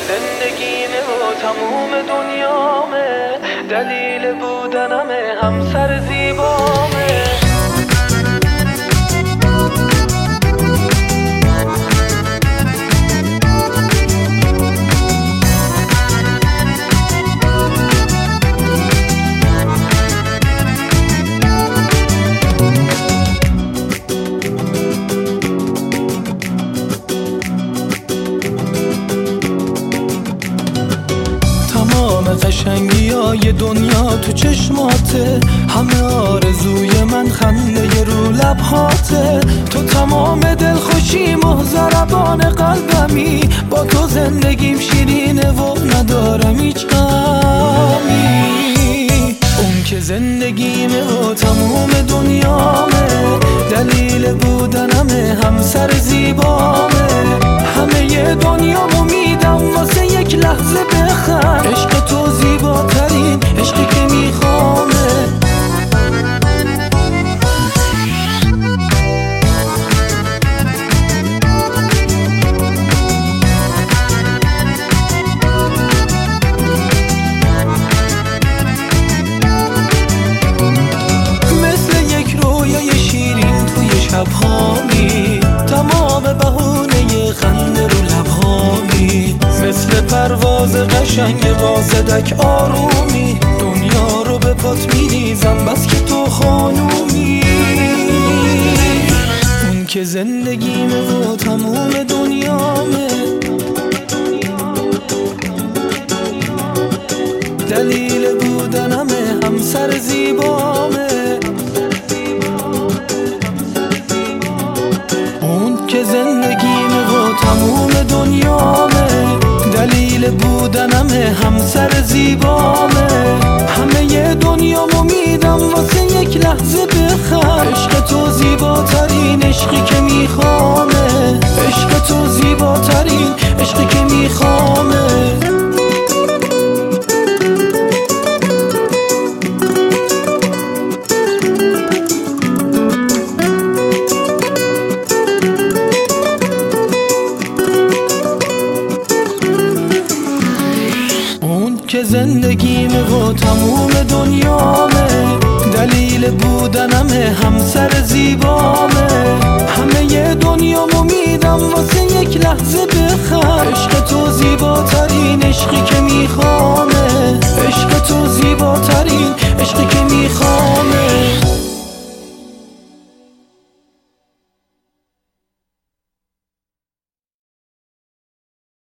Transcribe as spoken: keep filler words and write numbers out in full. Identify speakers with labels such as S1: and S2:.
S1: زندگیمه و تموم دنیامه، دلیل بودنمه، همسر زیبامه.
S2: قشنگی های دنیا تو چشماته، همه آرزوی من خنده رو لبهاته. تو تمام دلخوشیم و ضربان قلبمی، با تو زندگیم شیرینه و ندارم هیچ غمی. اون که زندگیمه و تموم دنیامه، دلیل بودنمه، همسر زیبامه. همه دنیامو میدم واسه یک لحظه بخند، عشق تو زیباترین عشقی که میخوامه. مثل یک رویای شیرین توی شبهامی، تمام بهونه خنده رو لبهامی. مثل پرواز قشنگ قاصدک آرومی، دنیا رو به پات میریزم بس که تو خانومی. اون که زندگیمه و تموم دنیامه، دلیل بودنمه، همسر زیبامه. اون که زندگیمه و تموم دنیامه، دلیل بودنمه، همسر زیبامه. همه دنیامو میدم واسه یک لحظه بخند، عشق تو زیباترین عشقی که میخوامه. عشق تو زیباترین عشقی که میخوامه. که زندگیمه و تموم دنیامه، دلیل بودنمه، همسر زیبامه. همه دنیامو میدم واسه یک لحظه بخند، عشق تو زیباترین عشقی که میخوامه. عشق تو زیباترین عشقی که میخوامه.